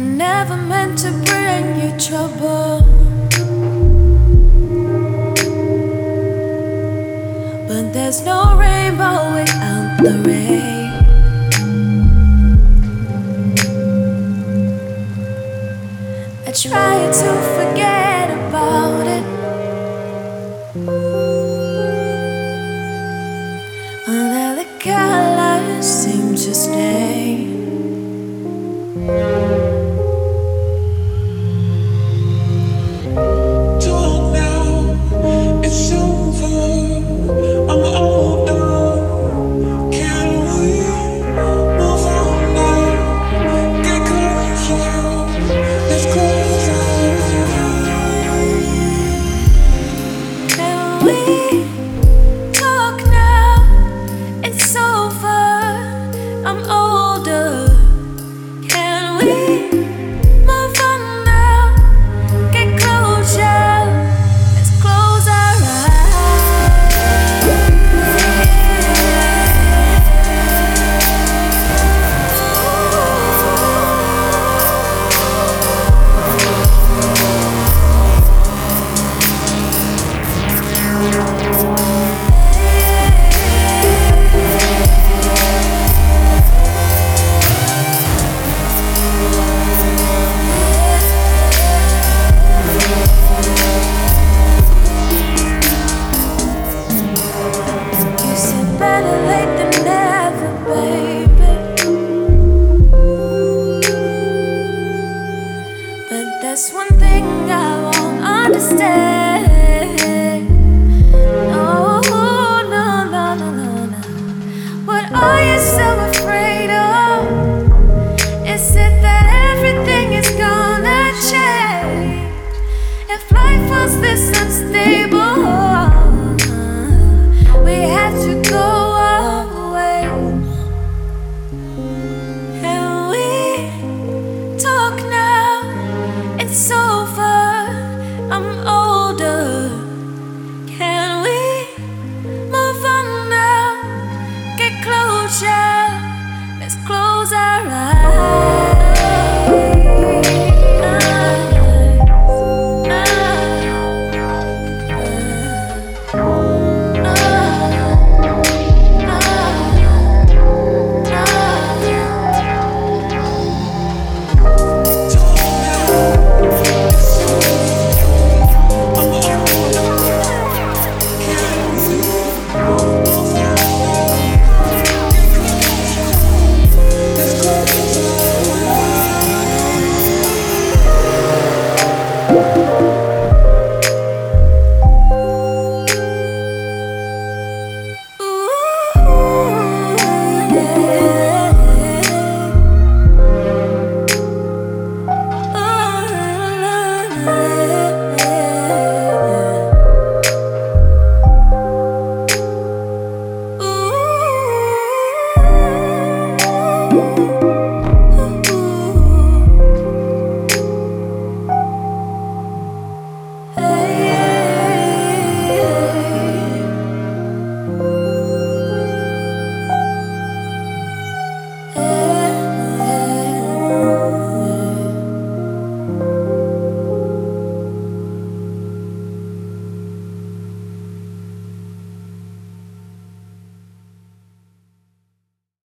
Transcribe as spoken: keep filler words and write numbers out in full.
never meant to bring you trouble, but there's no rainbow without the rain. I try to forget about it, although the colors seem to stay. Talk now, it's over. I'm older. Can we move on now? Get closer. Let's closer. Can we talk now? It's over. I'm older. Can we move on now? Get closure. Let's close our You said better late than never, baby. But that's one thing I won't understand.